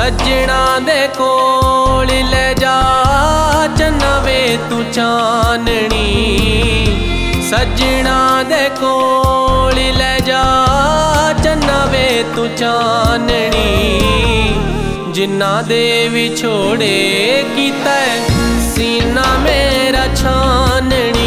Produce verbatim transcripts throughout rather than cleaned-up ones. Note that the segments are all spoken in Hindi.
सजना दे कोल ले जा चन्ना वे तू चाननी, सजना दे कोल ले जा चन्ना वे तू चाननी। जिन्ना दे विछोड़े कीता सीना मेरा छाननी।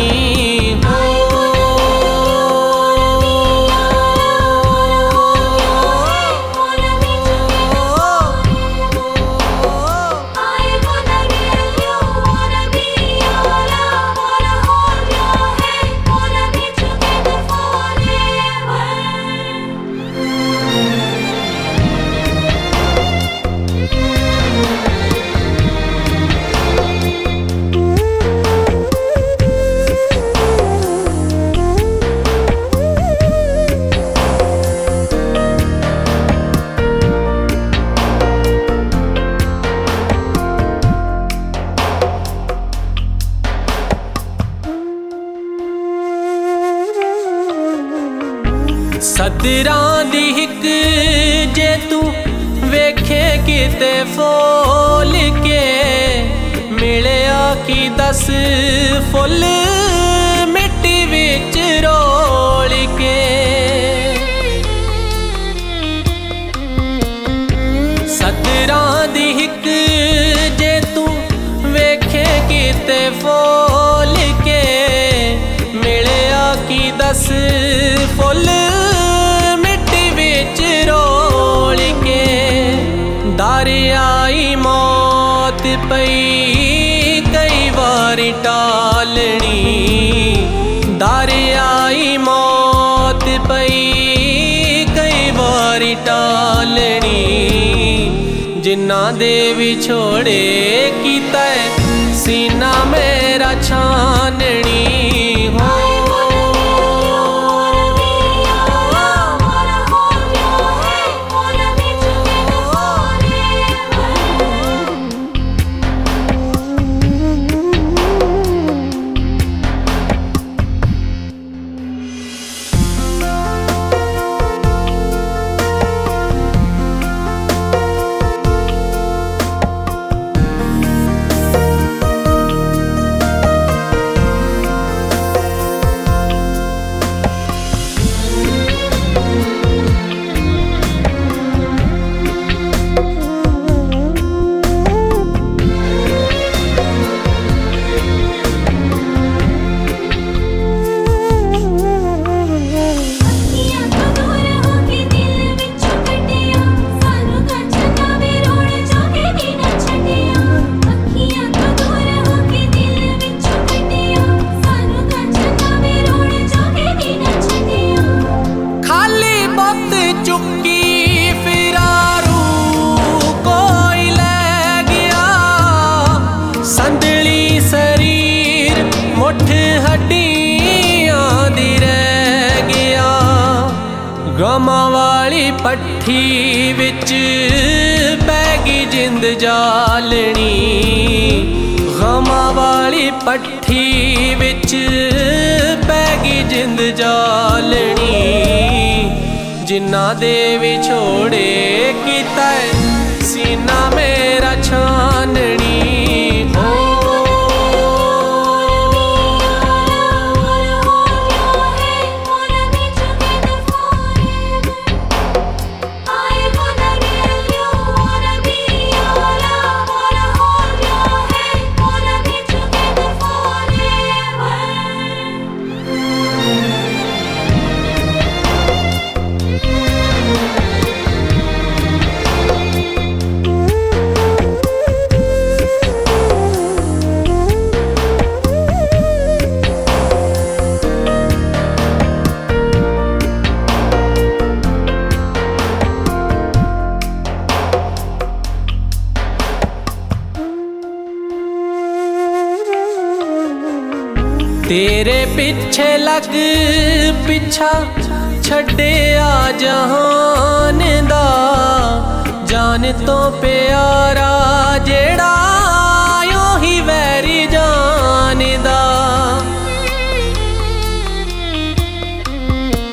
सदरां दी हिक जे तू वेखे किते फोल के, मिलिया की दस फुल मिट्टी विच रोल के। सदरां दी हिक जे तू वेखे किते फोल के, मिलिया की दस फुल दरियाई मौत पई कई बारी टालनी, दरियाई मौत पई कई बारी टालनी। जिन्ना दे विछोड़े कीता सीना मेरा छाननी हो। गमां वाली पट्ठी विच पैगी जिंद जालनी, गमां वाली पट्ठी विच पैगी जिंद जालनी। जिन्ना दे विछोड़े कीता सीना मेरा छाननी हो। तेरे पिछे लग पिछा छड्डिया जहान दा, जान तो प्यारा जेड़ा यूं ही वैरी जान दा।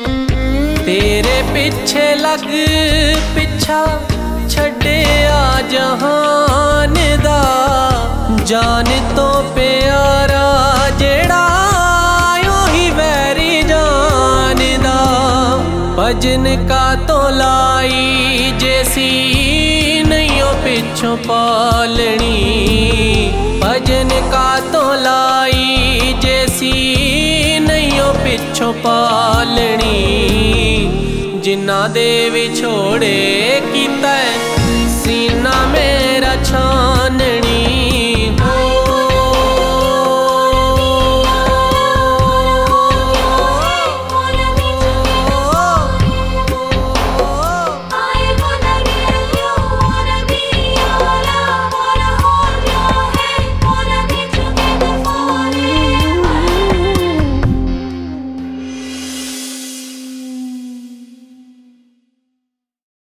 तेरे पिछे लग पिछा छड्डिया जहान दा जान तो प्यारा जेड़ा ओही वैरी जान दा। भजन का तो लाई जैसी नहीं ओ पिछों पालनी, भजन का तो लाई जैसी नहीं ओ पिछों पालनी। जिन्ना दे विछोड़े कीता